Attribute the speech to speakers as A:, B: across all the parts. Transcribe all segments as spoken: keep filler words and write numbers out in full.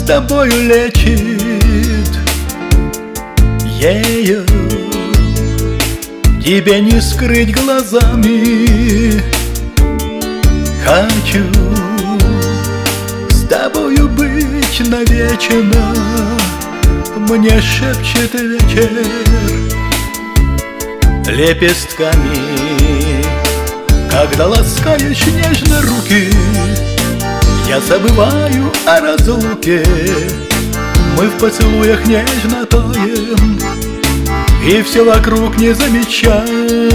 A: тобою лечит. Ею тебе не скрыть глазами. Хочу с тобою быть навечно, мне шепчет вечер лепестками. Когда ласкаешь нежно руки, я забываю о разлуке. Мы в поцелуях нежно таем, и все вокруг не замечаем.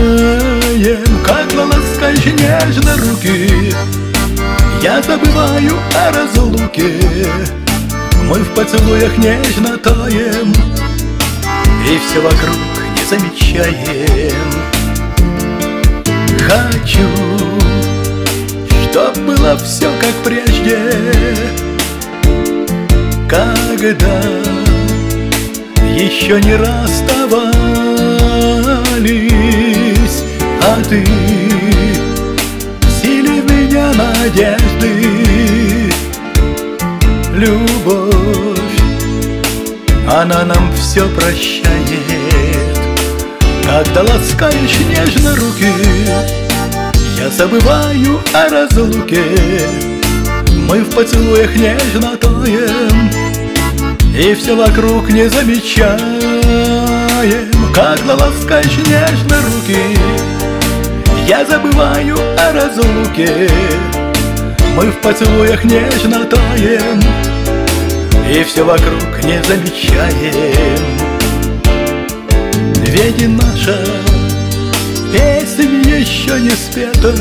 A: Когда ласкаешь нежно руки, я забываю о разлуке. Мы в поцелуях нежно таем, и все вокруг не замечаем. Хочу, чтоб было все как прежде, когда еще не расставались, а ты вселил в меня надежды. Любовь, она нам все прощает. Когда ласкаешь нежно руки, я забываю о разлуке. Мы в поцелуях нежно таем, и все вокруг не замечаем. Когда ласкаешь нежно руки, я забываю о разлуке. Мы в поцелуях нежно таем, и все вокруг не замечаем. Ведь наша песня еще не спета,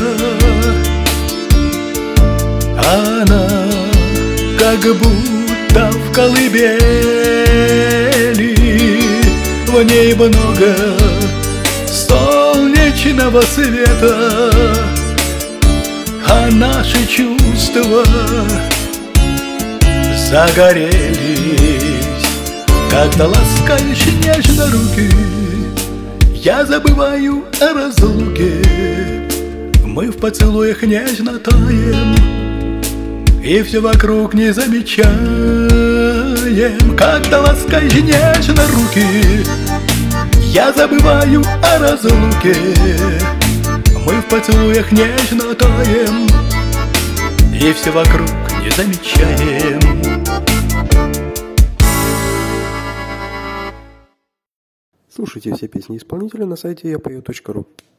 A: она как будто в колыбели. В ней много солнечного света, а наши чувства загорелись. Когда ласкаешь нежно руки, я забываю о разлуке. Мы в поцелуях нежно таем, и все вокруг не замечаем. Когда ласкаешь нежно руки, я забываю о разлуке. Мы в поцелуях нежно таем, и все вокруг не замечаем.
B: Слушайте все песни исполнителя на сайте я пою точка ру.